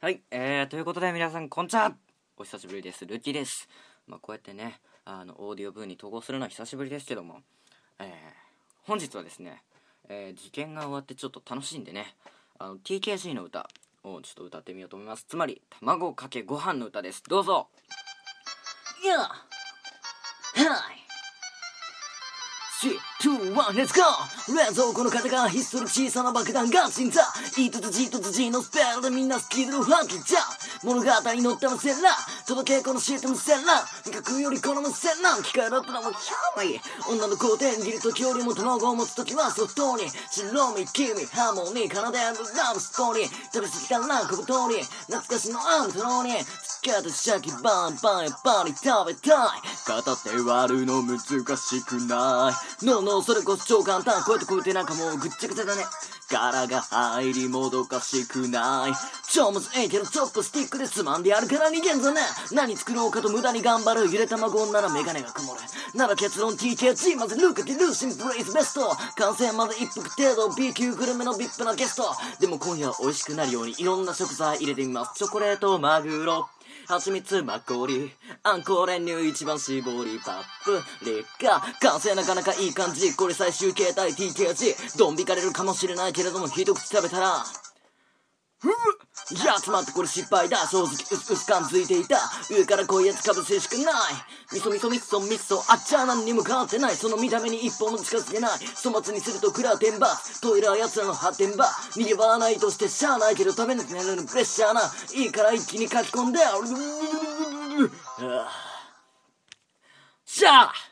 はい、ということで皆さんこんにちは。お久しぶりです。ルキです。こうやってね、オーディオブーに統合するのは久しぶりですけども、本日はですね、受験が終わってちょっと楽しんでね、TKG の歌をちょっと歌ってみようと思います。つまり、卵かけご飯の歌です。どうぞ。いや、はい。3、2、1、レッツゴー。冷蔵庫の片がひっそり小さな爆弾が鎮座。一つじ一つじのスペルでみんな好きでるファンキーじゃん。物語に乗ってませんな。届けこのシート無線な。味覚より好むせんな。機械だったらもうキャーミー。女の子を手に握る時よりも卵を持つ時はソフトに。白身、黄身、ハーモニー、奏でるラブストーリー。食べ過ぎたら小太り。懐かしのアムトロに。つけてシャキバンバンやっぱり食べたい。片手割るの難しくない。ノーノーそれこそ超簡単。こうやってこうやってなんかもうぐっちゃぐちゃだね。柄が入りもどかしくない。超むずいけどチョップスティックでつまんでやるから逃げんぞね。何作ろうかと無駄に頑張る。ゆで卵ならメガネが曇る。なら結論 TKG まずルーカティルーシンプレイズベスト。完成まで一服程度 B 級グルメの VIP なゲスト。でも今夜は美味しくなるようにいろんな食材入れてみます。チョコレート、マグロ、蜂蜜、マッコリ、あんこ練乳、一番搾り、パップリカ。完成なかなかいい感じ。これ最終形態 TKG。ドン引かれるかもしれないけれども一口食べたらやつまってこれ失敗だ。正直薄々感づいていた。上からこういうやつかぶせしかない。味噌味噌味噌味噌あっちゃ何にも変わってない。その見た目に一歩も近づけない。粗末にすると食らう天罰。トイレは奴らの発展場。逃げ場はないとしてしゃあないけど食べなくなるのプレッシャーな。いいから一気に書き込んでしゃあ